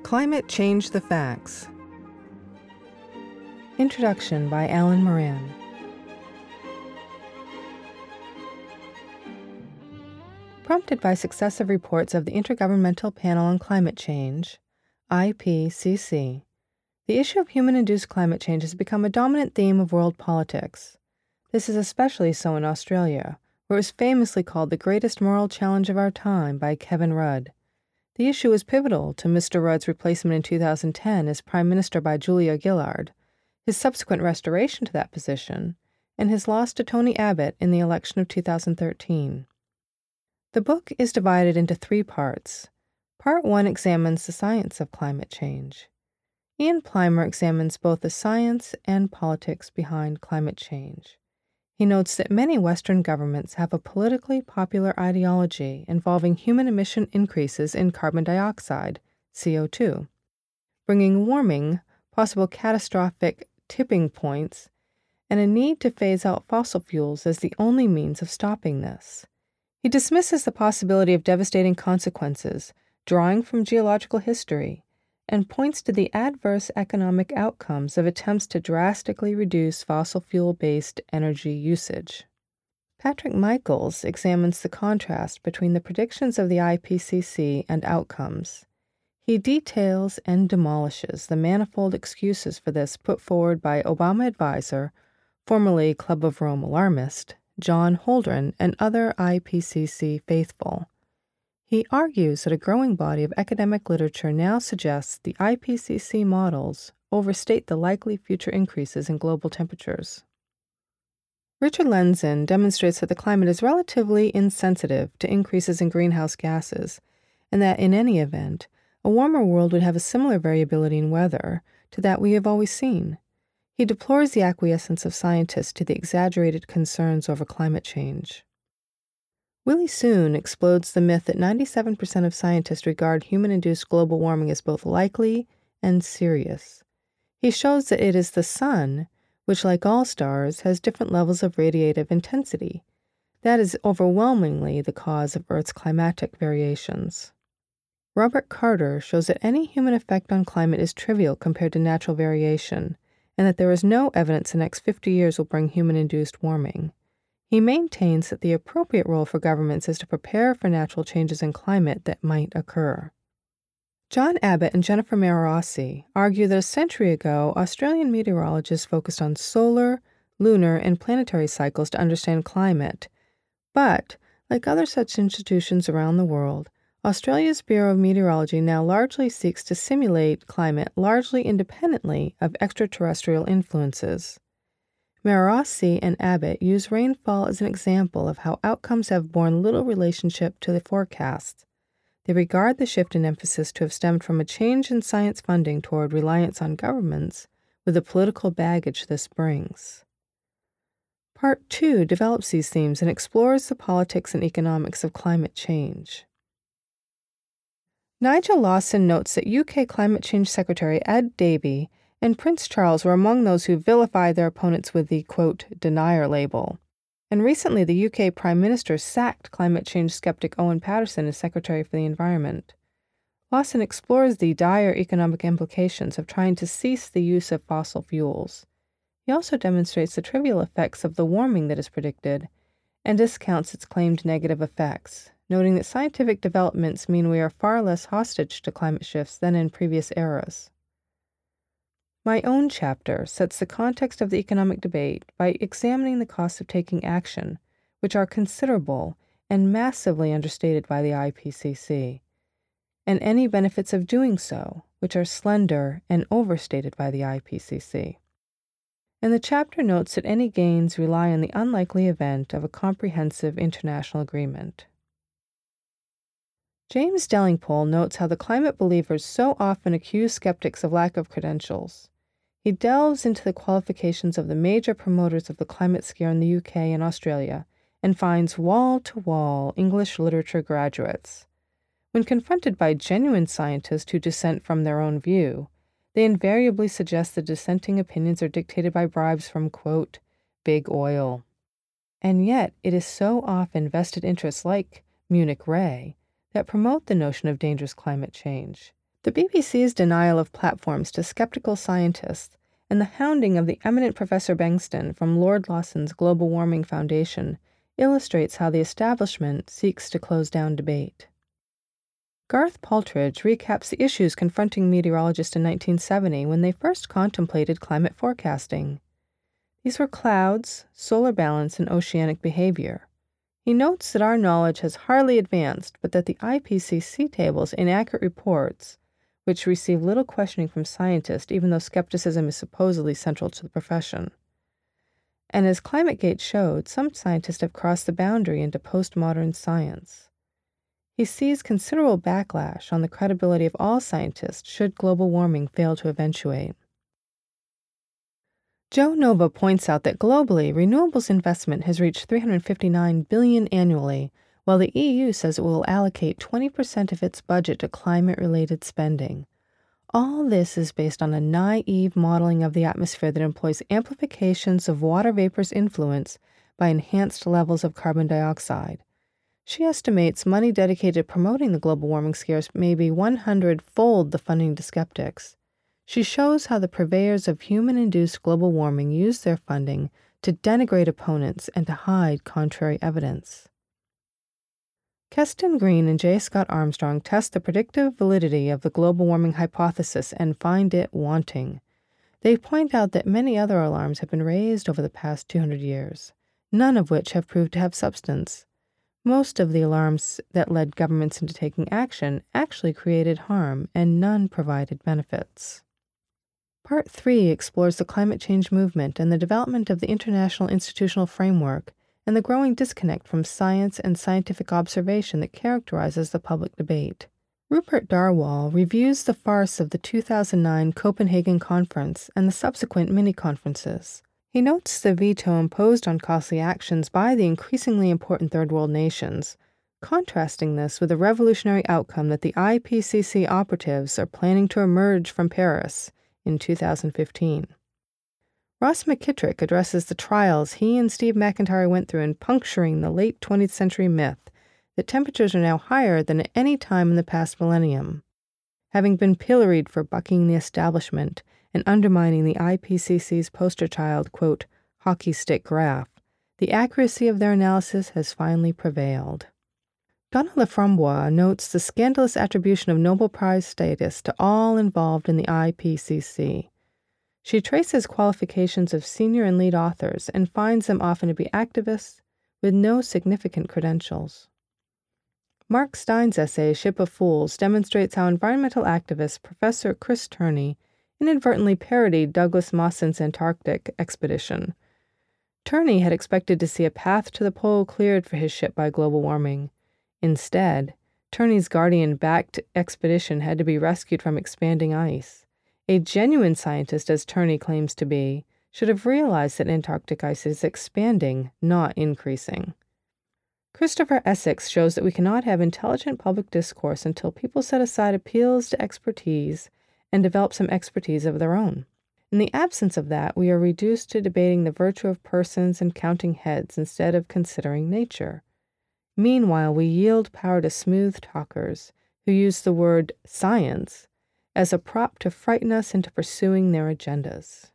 Climate Change: The Facts. Introduction by Alan Moran. Prompted by successive reports of the Intergovernmental Panel on Climate Change, IPCC, the issue of human-induced climate change has become a dominant theme of world politics. This is especially so in Australia, where it was famously called the greatest moral challenge of our time by Kevin Rudd. The issue was pivotal to Mr. Rudd's replacement in 2010 as Prime Minister by Julia Gillard, his subsequent restoration to that position, and his loss to Tony Abbott in the election of 2013. The book is divided into 3 parts. Part 1 examines the science of climate change. Ian Plimer examines both the science and politics behind climate change. He notes that many Western governments have a politically popular ideology involving human emission increases in carbon dioxide, CO2, bringing warming, possible catastrophic tipping points, and a need to phase out fossil fuels as the only means of stopping this. He dismisses the possibility of devastating consequences, drawing from geological history, and points to the adverse economic outcomes of attempts to drastically reduce fossil fuel-based energy usage. Patrick Michaels examines the contrast between the predictions of the IPCC and outcomes. He details and demolishes the manifold excuses for this put forward by Obama advisor, formerly Club of Rome alarmist, John Holdren, and other IPCC faithful. He argues that a growing body of academic literature now suggests the IPCC models overstate the likely future increases in global temperatures. Richard Lenzin demonstrates that the climate is relatively insensitive to increases in greenhouse gases, and that in any event, a warmer world would have a similar variability in weather to that we have always seen. He deplores the acquiescence of scientists to the exaggerated concerns over climate change. Willie Soon explodes the myth that 97% of scientists regard human-induced global warming as both likely and serious. He shows that it is the sun, which, like all stars, has different levels of radiative intensity. That is overwhelmingly the cause of Earth's climatic variations. Robert Carter shows that any human effect on climate is trivial compared to natural variation, and that there is no evidence the next 50 years will bring human-induced warming. He maintains that the appropriate role for governments is to prepare for natural changes in climate that might occur. John Abbott and Jennifer Marorossi argue that a century ago, Australian meteorologists focused on solar, lunar, and planetary cycles to understand climate. But, like other such institutions around the world, Australia's Bureau of Meteorology now largely seeks to simulate climate largely independently of extraterrestrial influences. Marorossi and Abbott use rainfall as an example of how outcomes have borne little relationship to the forecasts. They regard the shift in emphasis to have stemmed from a change in science funding toward reliance on governments with the political baggage this brings. Part 2 develops these themes and explores the politics and economics of climate change. Nigel Lawson notes that UK Climate Change Secretary Ed Davey and Prince Charles were among those who vilified their opponents with the, quote, denier label. And recently the UK Prime Minister sacked climate change skeptic Owen Paterson as Secretary for the Environment. Lawson explores the dire economic implications of trying to cease the use of fossil fuels. He also demonstrates the trivial effects of the warming that is predicted and discounts its claimed negative effects, noting that scientific developments mean we are far less hostage to climate shifts than in previous eras. My own chapter sets the context of the economic debate by examining the costs of taking action, which are considerable and massively understated by the IPCC, and any benefits of doing so, which are slender and overstated by the IPCC. And the chapter notes that any gains rely on the unlikely event of a comprehensive international agreement. James Delingpole notes how the climate believers so often accuse skeptics of lack of credentials. He delves into the qualifications of the major promoters of the climate scare in the UK and Australia and finds wall-to-wall English literature graduates. When confronted by genuine scientists who dissent from their own view, they invariably suggest the dissenting opinions are dictated by bribes from, quote, big oil. And yet it is so often vested interests like Munich Re that promote the notion of dangerous climate change, The BBC's denial of platforms to skeptical scientists and the hounding of the eminent Professor Bengston from Lord Lawson's Global Warming Foundation illustrates how the establishment seeks to close down debate. Garth Paltridge recaps the issues confronting meteorologists in 1970 when they first contemplated climate forecasting. These were clouds, solar balance, and oceanic behavior. He notes that our knowledge has hardly advanced, but that the IPCC tables inaccurate reports, which receive little questioning from scientists even though skepticism is supposedly central to the profession. And as ClimateGate showed, some scientists have crossed the boundary into postmodern science. He sees considerable backlash on the credibility of all scientists should global warming fail to eventuate. Joe Nova points out that globally, renewables investment has reached $359 billion annually, while the EU says it will allocate 20% of its budget to climate-related spending. All this is based on a naive modeling of the atmosphere that employs amplifications of water vapor's influence by enhanced levels of carbon dioxide. She estimates money dedicated to promoting the global warming scares may be 100-fold the funding to skeptics. She shows how the purveyors of human-induced global warming use their funding to denigrate opponents and to hide contrary evidence. Keston Green and J. Scott Armstrong test the predictive validity of the global warming hypothesis and find it wanting. They point out that many other alarms have been raised over the past 200 years, none of which have proved to have substance. Most of the alarms that led governments into taking action actually created harm, and none provided benefits. Part 3 explores the climate change movement and the development of the international institutional framework and the growing disconnect from science and scientific observation that characterizes the public debate. Rupert Darwall reviews the farce of the 2009 Copenhagen Conference and the subsequent mini-conferences. He notes the veto imposed on costly actions by the increasingly important Third World nations, contrasting this with the revolutionary outcome that the IPCC operatives are planning to emerge from Paris in 2015. Ross McKittrick addresses the trials he and Steve McIntyre went through in puncturing the late 20th century myth that temperatures are now higher than at any time in the past millennium. Having been pilloried for bucking the establishment and undermining the IPCC's poster child, quote, hockey stick graph, the accuracy of their analysis has finally prevailed. Donna Laframboise notes the scandalous attribution of Nobel Prize status to all involved in the IPCC. She traces qualifications of senior and lead authors and finds them often to be activists with no significant credentials. Mark Stein's essay, Ship of Fools, demonstrates how environmental activist Professor Chris Turney inadvertently parodied Douglas Mawson's Antarctic expedition. Turney had expected to see a path to the pole cleared for his ship by global warming. Instead, Turney's Guardian-backed expedition had to be rescued from expanding ice. A genuine scientist, as Turney claims to be, should have realized that Antarctic ice is expanding, not increasing. Christopher Essex shows that we cannot have intelligent public discourse until people set aside appeals to expertise and develop some expertise of their own. In the absence of that, we are reduced to debating the virtue of persons and counting heads instead of considering nature. Meanwhile, we yield power to smooth talkers who use the word science as a prop to frighten us into pursuing their agendas.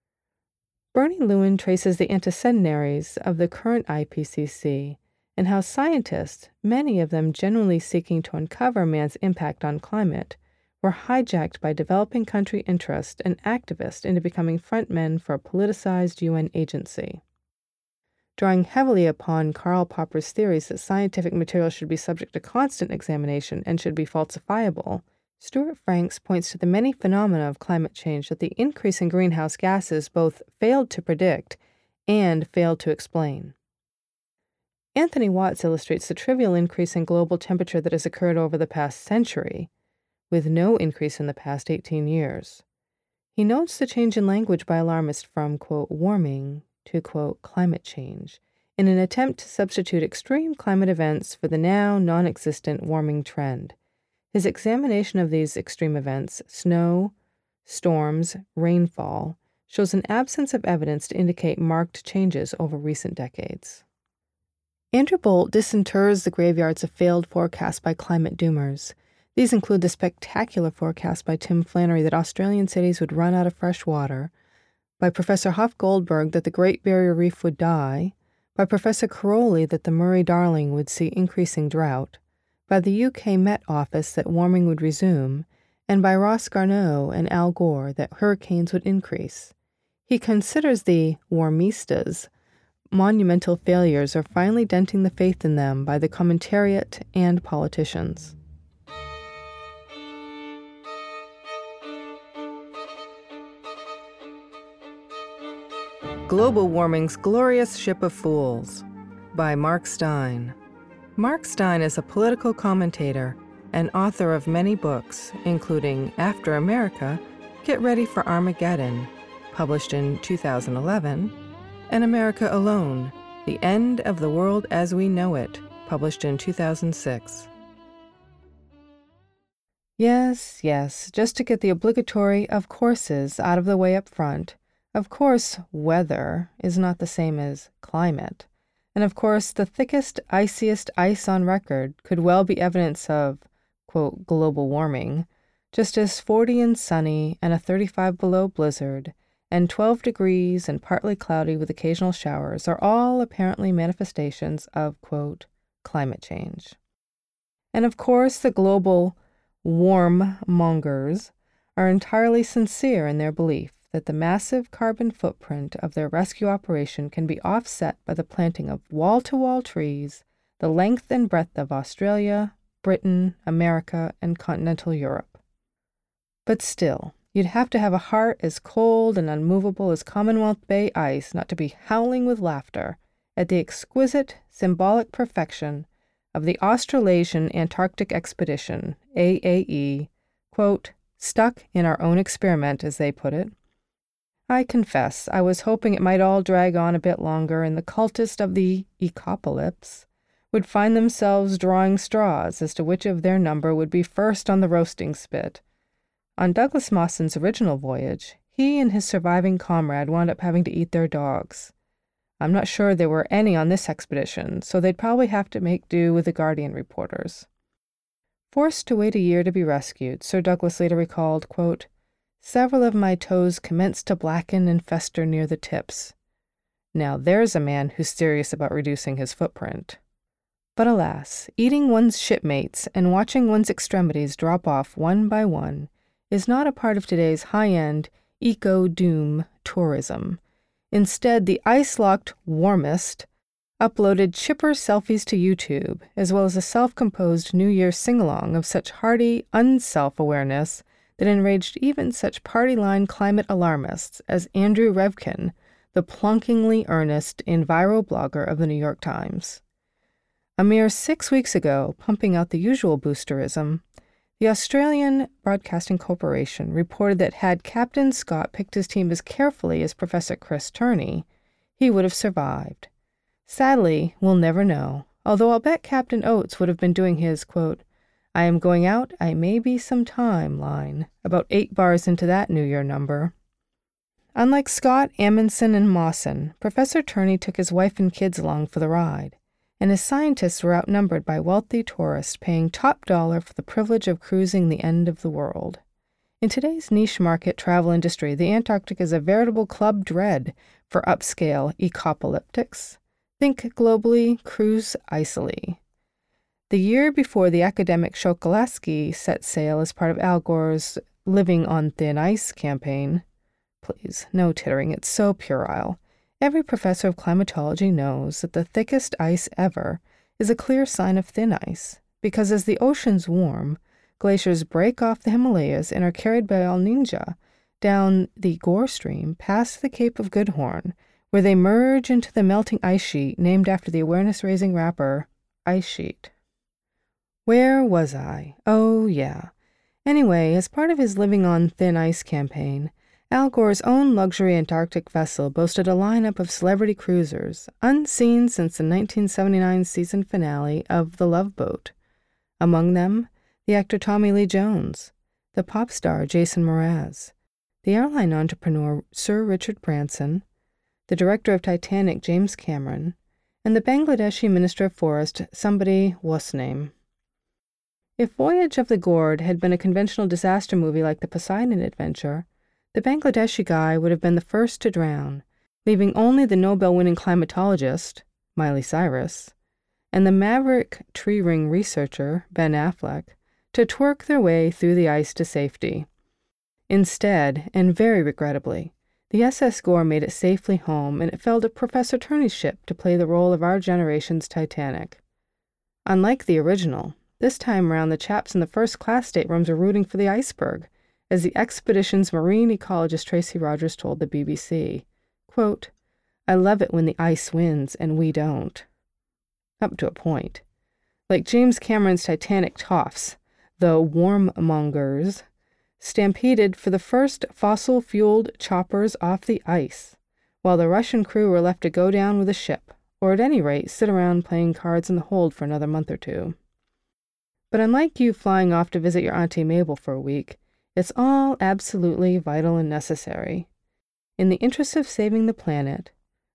Bernie Lewin traces the antecedennaries of the current IPCC and how scientists, many of them genuinely seeking to uncover man's impact on climate, were hijacked by developing country interest and activists into becoming frontmen for a politicized UN agency. Drawing heavily upon Karl Popper's theories that scientific material should be subject to constant examination and should be falsifiable, Stuart Franks points to the many phenomena of climate change that the increase in greenhouse gases both failed to predict and failed to explain. Anthony Watts illustrates the trivial increase in global temperature that has occurred over the past century, with no increase in the past 18 years. He notes the change in language by alarmists from, quote, warming to, quote, climate change, in an attempt to substitute extreme climate events for the now non-existent warming trend. His examination of these extreme events, snow, storms, rainfall, shows an absence of evidence to indicate marked changes over recent decades. Andrew Bolt disinters the graveyards of failed forecasts by climate doomers. These include the spectacular forecast by Tim Flannery that Australian cities would run out of fresh water, by Professor Huff Goldberg that the Great Barrier Reef would die, by Professor Caroli that the Murray-Darling would see increasing drought, by the UK Met Office that warming would resume, and by Ross Garnaut and Al Gore that hurricanes would increase. He considers the warmistas monumental failures are finally denting the faith in them by the commentariat and politicians. Global Warming's Glorious Ship of Fools by Mark Steyn. Mark Steyn is a political commentator and author of many books, including After America, Get Ready for Armageddon, published in 2011, and America Alone, The End of the World as We Know It, published in 2006. Yes, just to get the obligatory of courses out of the way up front. Of course, weather is not the same as climate. And of course, the thickest, iciest ice on record could well be evidence of, quote, global warming, just as 40 and sunny and a 35 below blizzard and 12 degrees and partly cloudy with occasional showers are all apparently manifestations of, quote, climate change. And of course, the global warm-mongers are entirely sincere in their belief that the massive carbon footprint of their rescue operation can be offset by the planting of wall-to-wall trees the length and breadth of Australia, Britain, America, and continental Europe. But still, you'd have to have a heart as cold and unmovable as Commonwealth Bay ice not to be howling with laughter at the exquisite symbolic perfection of the Australasian Antarctic Expedition, AAE, quote, stuck in our own experiment, as they put it. I confess I was hoping it might all drag on a bit longer and the cultists of the ecopolypse would find themselves drawing straws as to which of their number would be first on the roasting spit. On Douglas Mawson's original voyage, he and his surviving comrade wound up having to eat their dogs. I'm not sure there were any on this expedition, so they'd probably have to make do with the Guardian reporters. Forced to wait a year to be rescued, Sir Douglas later recalled, quote, several of my toes commenced to blacken and fester near the tips. Now there's a man who's serious about reducing his footprint. But alas, eating one's shipmates and watching one's extremities drop off one by one is not a part of today's high-end eco-doom tourism. Instead, the ice-locked warmist uploaded chipper selfies to YouTube, as well as a self-composed New Year sing-along of such hearty unself-awareness that enraged even such party-line climate alarmists as Andrew Revkin, the plunkingly earnest enviro-blogger of the New York Times. A mere 6 weeks ago, pumping out the usual boosterism, the Australian Broadcasting Corporation reported that had Captain Scott picked his team as carefully as Professor Chris Turney, he would have survived. Sadly, we'll never know, although I'll bet Captain Oates would have been doing his, quote, I am going out, I may be some time line, about 8 bars into that New Year number. Unlike Scott, Amundsen, and Mawson, Professor Turney took his wife and kids along for the ride, and his scientists were outnumbered by wealthy tourists paying top dollar for the privilege of cruising the end of the world. In today's niche market travel industry, the Antarctic is a veritable club dread for upscale ecopolyptics. Think globally, cruise icily. The year before the academic Shokolaski set sail as part of Al Gore's Living on Thin Ice campaign, please, no tittering, it's so puerile, every professor of climatology knows that the thickest ice ever is a clear sign of thin ice, because as the oceans warm, glaciers break off the Himalayas and are carried by El Niño down the Gore Stream past the Cape of Good Horn, where they merge into the melting ice sheet named after the awareness-raising rapper Ice Sheet. Where was I? Oh, yeah. Anyway, as part of his Living on Thin Ice campaign, Al Gore's own luxury Antarctic vessel boasted a lineup of celebrity cruisers, unseen since the 1979 season finale of The Love Boat. Among them, the actor Tommy Lee Jones, the pop star Jason Mraz, the airline entrepreneur Sir Richard Branson, the director of Titanic James Cameron, and the Bangladeshi Minister of Forest somebody what's name. If Voyage of the Gourd had been a conventional disaster movie like the Poseidon Adventure, the Bangladeshi guy would have been the first to drown, leaving only the Nobel-winning climatologist, Miley Cyrus, and the maverick tree ring researcher, Ben Affleck, to twerk their way through the ice to safety. Instead, and very regrettably, the SS Gore made it safely home, and it fell to Professor Turney's ship to play the role of our generation's Titanic. Unlike the original, this time around the chaps in the first-class staterooms are rooting for the iceberg, as the expedition's marine ecologist Tracy Rogers told the BBC. Quote, "I love it when the ice wins and we don't." Up to a point. Like James Cameron's Titanic toffs, the warmongers stampeded for the first fossil-fueled choppers off the ice, while the Russian crew were left to go down with the ship, or at any rate sit around playing cards in the hold for another month or two. But unlike you flying off to visit your Auntie Mabel for a week, it's all absolutely vital and necessary. In the interest of saving the planet,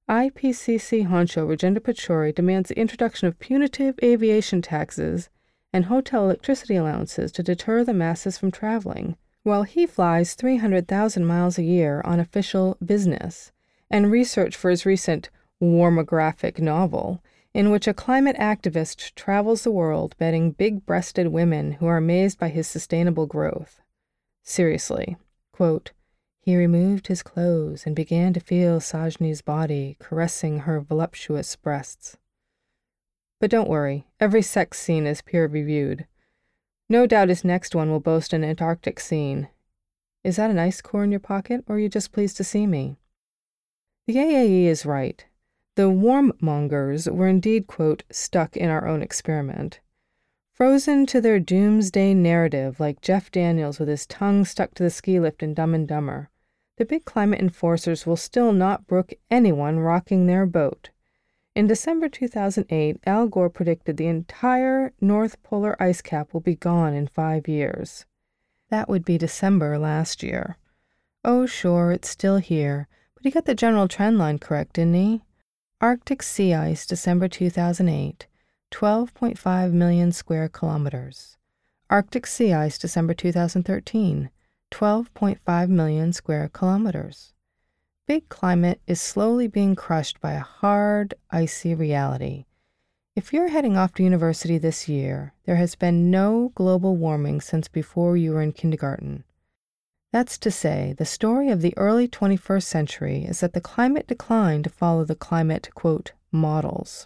IPCC honcho Rajendra Pachauri demands the introduction of punitive aviation taxes and hotel electricity allowances to deter the masses from traveling, while he flies 300,000 miles a year on official business and research for his recent warmographic novel, in which a climate activist travels the world betting big-breasted women who are amazed by his sustainable growth. Seriously, quote, "He removed his clothes and began to feel Sajni's body, caressing her voluptuous breasts." But don't worry, every sex scene is peer-reviewed. No doubt his next one will boast an Antarctic scene. Is that an ice core in your pocket, or are you just pleased to see me? The AAE is right. The warmongers were indeed, quote, "stuck in our own experiment." Frozen to their doomsday narrative like Jeff Daniels with his tongue stuck to the ski lift in Dumb and Dumber, the big climate enforcers will still not brook anyone rocking their boat. In December 2008, Al Gore predicted the entire North Polar ice cap will be gone in 5 years. That would be December last year. Oh, sure, it's still here, but he got the general trend line correct, didn't he? Arctic sea ice, December 2008, 12.5 million square kilometers. Arctic sea ice, December 2013, 12.5 million square kilometers. Big climate is slowly being crushed by a hard, icy reality. If you're heading off to university this year, there has been no global warming since before you were in kindergarten. That's to say, the story of the early 21st century is that the climate declined to follow the climate, quote, models.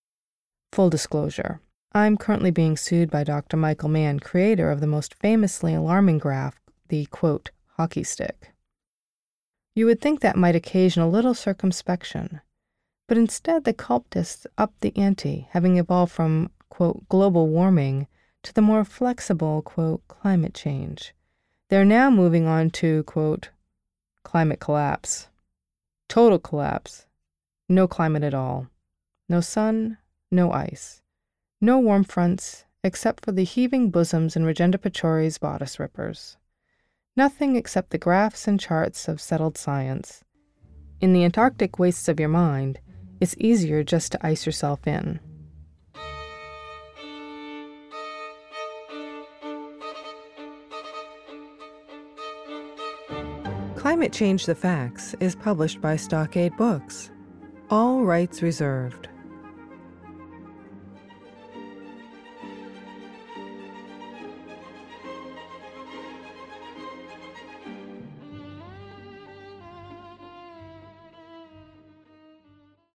Full disclosure, I'm currently being sued by Dr. Michael Mann, creator of the most famously alarming graph, the, quote, hockey stick. You would think that might occasion a little circumspection, but instead the cultists upped the ante, having evolved from, quote, global warming to the more flexible, quote, climate change. They're now moving on to, quote, climate collapse. Total collapse. No climate at all. No sun, no ice. No warm fronts, except for the heaving bosoms in Rajendra Pachauri's bodice rippers. Nothing except the graphs and charts of settled science. In the Antarctic wastes of your mind, it's easier just to ice yourself in. Climate Change: The Facts is published by Stockade Books. All rights reserved.